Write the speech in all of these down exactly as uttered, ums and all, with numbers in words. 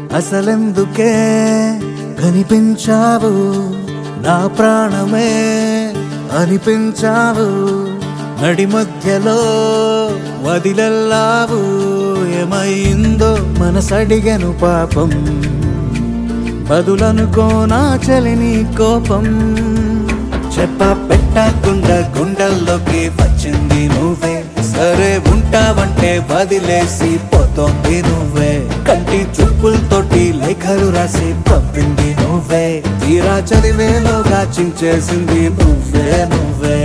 అసలెందుకే కనిపించావు నా ప్రాణమే అనిపించావు నడి మధ్యలో వదిలెల్లావు ఏమైందో మనసడిగను పాపం బదులనుకో నా చలిని కోపం చెప్ప పెట్టకుండా గుండెల్లోకి వచ్చింది నువ్వే సరే ఉంటావంటే వదిలేసి పోతోంది నువ్వే కంటి చూపులతోటి లేఖలు రాసి పంపింది నువ్వే తీరా చదివేలోగా చించేసింది నువ్వే నువ్వే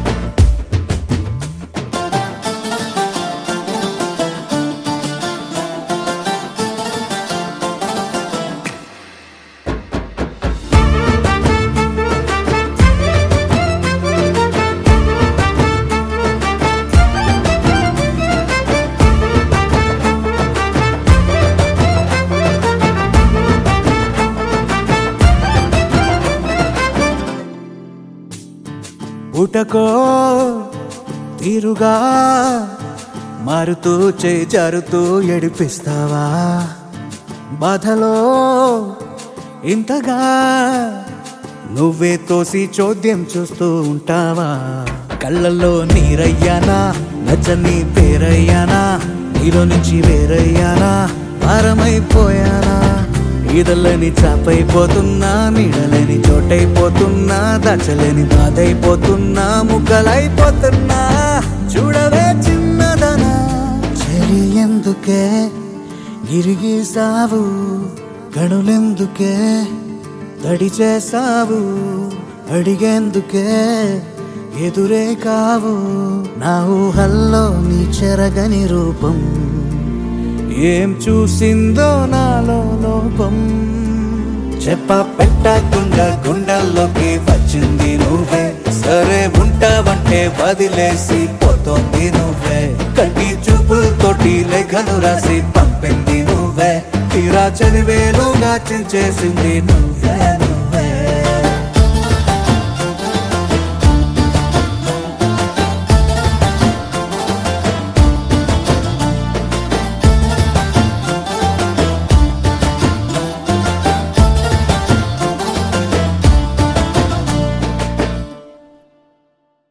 పుటకో తీరుగా మారుతూ చేజారుతూ ఏడిపిస్తావా బాధలో ఇంతగా నువ్వే తోసి చోద్యం చూస్తూ ఉంటావా కళ్ళల్లో నీరయ్యానా నచ్చని పేరయ్యానా నీలో నుంచి వేరయ్యానా భారమైపోయానా ఈదలని చాపైపోతున్నా నీడలేని చోటైపోతున్నా దాచలేని బాధైపోతున్నా ముక్కలైపోతున్నా చూడవే చిన్నదనా చెలి ఎందుకే గిరిగీసావు గణులెందుకే తడి చేసావు అడిగేందుకే ఎదురే కావు నా ఊహల్లో నీ చెరగని రూపం ఏం చూసిందో నాలో లోపం చెప్ప పెట్టకుండా గుండెల్లోకి వచ్చింది నువ్వే సరే ఉంటావంటే వదిలేసి పోతోంది నువ్వే కంటి చూపులతోటి లేఖలు రాసి పంపింది నువ్వే తీరా చదివేలుగా చించేసింది నువ్వే